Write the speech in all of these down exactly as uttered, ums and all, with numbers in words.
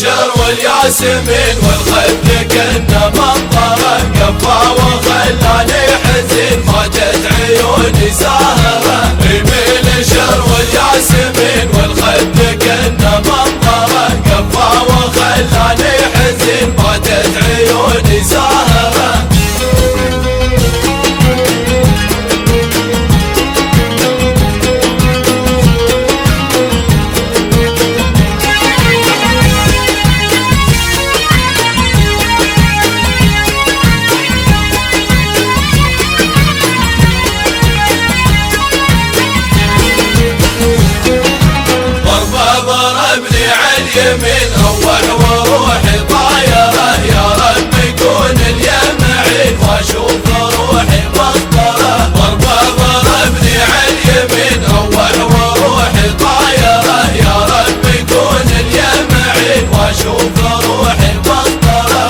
البشر والياسمين والخد كنا مطره قفا وخلاني حزين ماتت عيوني ساهره يميل الشر والياسمين والخد كنا مطره قفا وخلاني حزين ماتت عيوني ساهره يمين روح وروحي طايره يا رب يكون اليم عين واشوف روحي مخطره ضربه ضربني عاليمين روح وروحي طايره يا رب يكون اليم عين واشوف روحي مخطره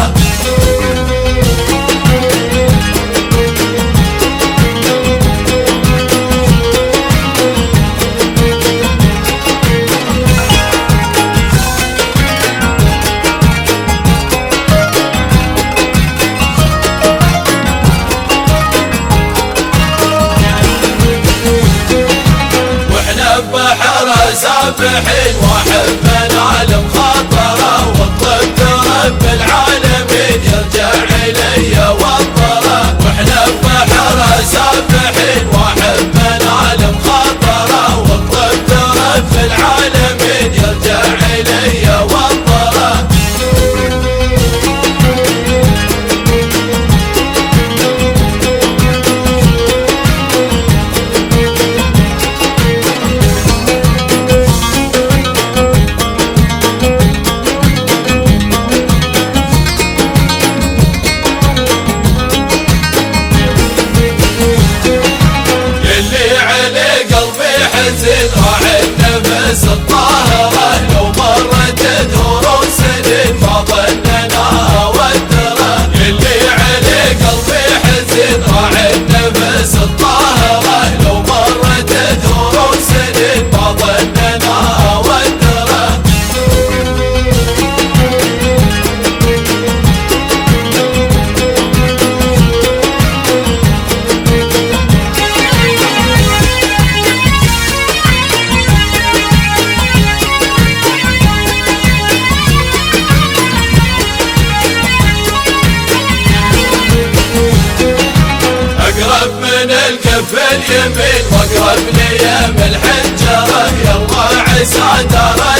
سابحين واحبنا على مخاطره وطلبت رب العالمين يرجع الي وطره واحنا ببحر سابحين واحبنا على مخاطره وطلبت رب العالمين يرجع الي وطره راح النفس الطاهرة لو مرت دهور سنين ما ظننا ودره اللي عليه قلبي حزين راح النفس الطاهرة لو مرت دهور سنين ما ظننا ودره من الكف اليمين واقرب ليام الحنجره يلا عسى ترى